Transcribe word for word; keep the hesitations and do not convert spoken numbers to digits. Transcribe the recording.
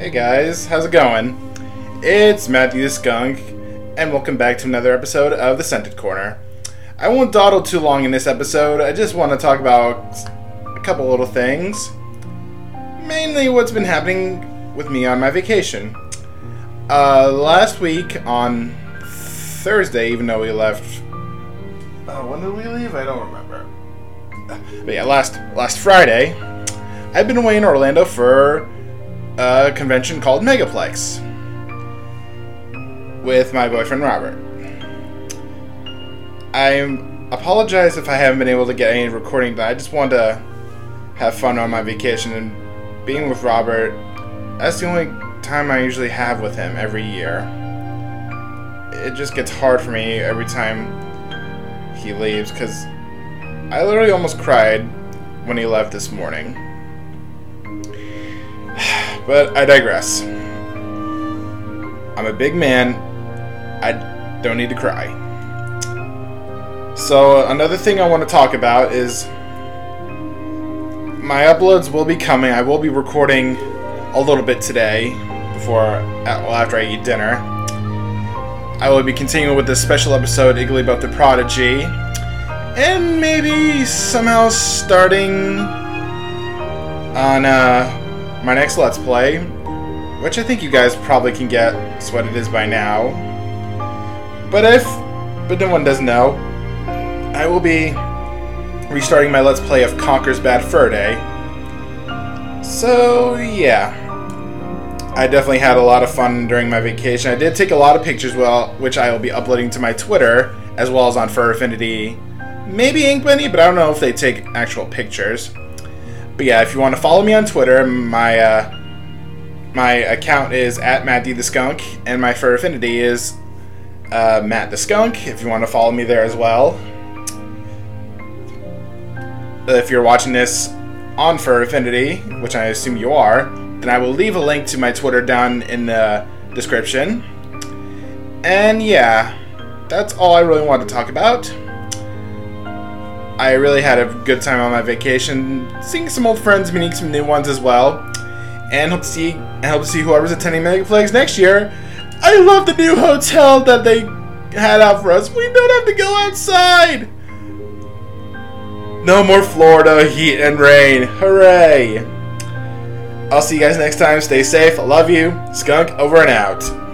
Hey guys, how's it going? It's Matthew the Skunk, and welcome back to another episode of The Scented Corner. I won't dawdle too long in this episode. I just want to talk about a couple little things. Mainly what's been happening with me on my vacation. Uh, last week on Thursday, even though we left... Uh, when did we leave? I don't remember. But yeah, last, last Friday, I've been away in Orlando for a convention called Megaplex with my boyfriend Robert. I apologize if I haven't been able to get any recording done. I just wanted to have fun on my vacation, and being with Robert, that's the only time I usually have with him every year. It just gets hard for me every time he leaves, because I literally almost cried when he left this morning. But I digress. I'm a big man. I don't need to cry. So another thing I want to talk about is my uploads will be coming. I will be recording a little bit today before, well, after I eat dinner. I will be continuing with this special episode, Iggly About the Prodigy, and maybe somehow starting on uh, my next Let's Play, which I think you guys probably can guess what it is by now. But if, but no one does know, I will be restarting my Let's Play of Conker's Bad Fur Day. So yeah, I definitely had a lot of fun during my vacation. I did take a lot of pictures, well, which I will be uploading to my Twitter, as well as on Fur Affinity. Maybe Inkbunny, but I don't know if they take actual pictures. But yeah, if you want to follow me on Twitter, my uh, my account is at Matthew the Skunk, and my Fur Affinity is uh, Matt the Skunk, if you want to follow me there as well. If you're watching this on Fur Affinity, which I assume you are, then I will leave a link to my Twitter down in the description. And yeah, that's all I really wanted to talk about. I really had a good time on my vacation, seeing some old friends, meeting some new ones as well, and hope to see, I hope to see whoever's attending Megaplex next year. I love the new hotel that they had out for us. We don't have to go outside. No more Florida heat and rain. Hooray! I'll see you guys next time. Stay safe. I love you. Skunk over and out.